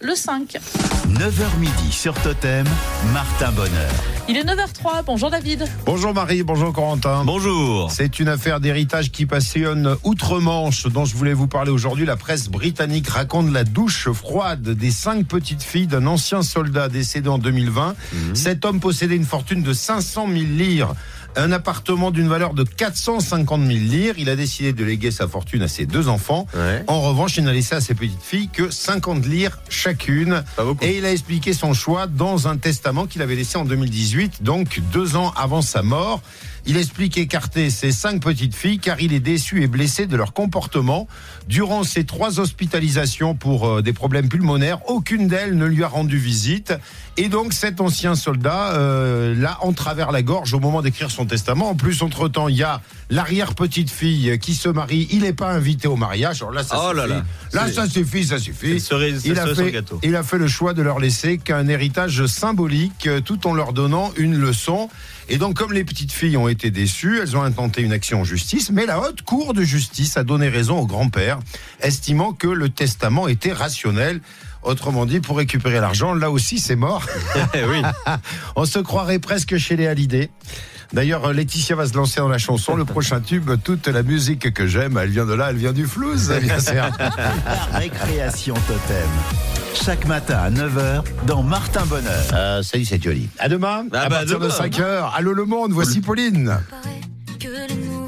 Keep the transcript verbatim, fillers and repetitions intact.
le cinq. neuf heures midi sur Totem, Martin Bonheur. Il est neuf heures trois, bonjour David. Bonjour Marie, bonjour Corentin. Bonjour. C'est une affaire d'héritage qui passionne outre-Manche dont je voulais vous parler aujourd'hui. La presse britannique raconte la douche froide des cinq petites filles d'un ancien soldat décédé en deux mille vingt. Mmh. Cet homme possédait une fortune de cinq cent mille lires. Un appartement d'une valeur de quatre cent cinquante mille lires. Il a décidé de léguer sa fortune à ses deux enfants. Ouais. En revanche, il n'a laissé à ses petites filles que cinquante lires chacune. Et il a expliqué son choix dans un testament qu'il avait laissé en deux mille dix-huit, donc deux ans avant sa mort. Il explique écarter ses cinq petites filles car il est déçu et blessé de leur comportement. Durant ses trois hospitalisations pour euh, des problèmes pulmonaires, aucune d'elles ne lui a rendu visite. Et donc cet ancien soldat euh, l'a en travers la gorge au moment d'écrire son testament. En plus, entre-temps, il y a l'arrière-petite-fille qui se marie. Il n'est pas invité au mariage. Alors là, ça oh suffit. Là, là. là c'est... ça suffit, ça suffit. Cerise, il, a fait, il a fait le choix de leur laisser qu'un héritage symbolique tout en leur donnant une leçon. Et donc, comme les petites filles ont été déçues, elles ont intenté une action en justice, mais la haute cour de justice a donné raison au grand-père, estimant que le testament était rationnel. Autrement dit, pour récupérer l'argent, là aussi, c'est mort. Oui. On se croirait presque chez les Hallyday. D'ailleurs, Laetitia va se lancer dans la chanson. Le prochain tube, toute la musique que j'aime, elle vient de là, elle vient du flouze. Bien sûr. La récréation Totem. Chaque matin à neuf heures dans Martin Bonheur. Euh, salut, c'est joli. À demain, ah à bah partir demain. de cinq heures. Allô le monde, voici Pauline.